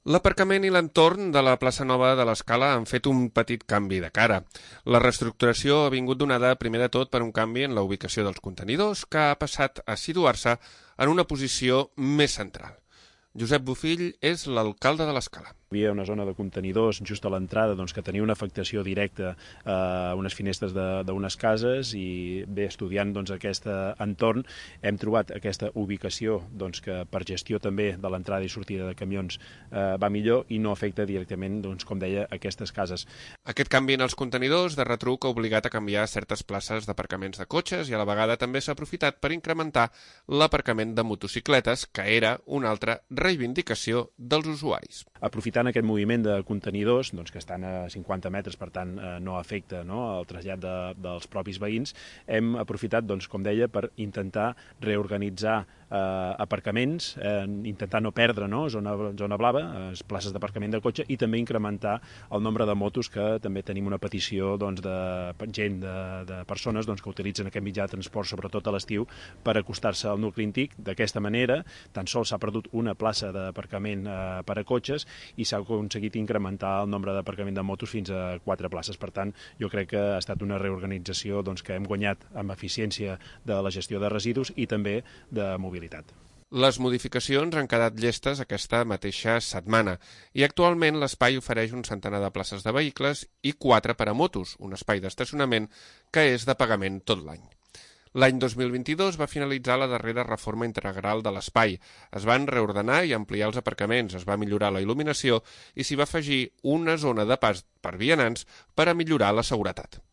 L'aparcament i l'entorn de la plaça Nova de l'Escala han fet un petit canvi de cara. La reestructuració ha vingut donada primer de tot per un canvi en la ubicació dels contenidors, que ha passat a situar-se en una posició més central. Josep Bofill és l'alcalde de l'Escala. Hi havia una zona de contenidors just a l'entrada que tenia una afectació directa a unes finestres d'unes cases i bé, estudiant aquest entorn hem trobat aquesta ubicació que per gestió també de l'entrada i sortida de camions va millor i no afecta directament, com deia, aquestes cases. Aquest canvi en els contenidors de retruc ha obligat a canviar certes places d'aparcaments de cotxes i a la vegada també s'ha aprofitat per incrementar l'aparcament de motocicletes, que era una altra reivindicació dels usuaris. Aprofitant aquest moviment de contenidors, que estan a 50 metres, per tant no afecta el trasllat dels propis veïns, hem aprofitat, com deia, per intentar reorganitzar aparcaments, intentar no perdre zona blava, places d'aparcament de cotxe, i també incrementar el nombre de motos, que també tenim una petició de gent, de persones que utilitzen aquest mitjà de transport, sobretot a l'estiu, per acostar-se al nucli antic. D'aquesta manera, tan sols s'ha perdut una plaça d'aparcament per a cotxes i s'ha aconseguit incrementar el nombre d'aparcament de motos fins a 4 places. Per tant, jo crec que ha estat una reorganització que hem guanyat amb eficiència de la gestió de residus i també de mobilitat. Les modificacions han quedat llestes aquesta mateixa setmana i actualment l'espai ofereix un centenar de places de vehicles i 4 per a motos, un espai d'estacionament que és de pagament tot l'any. L'any 2022 va finalitzar la darrera reforma integral de l'espai. Es van reordenar i ampliar els aparcaments, es va millorar la il·luminació i s'hi va afegir una zona de pas per vianants per a millorar la seguretat.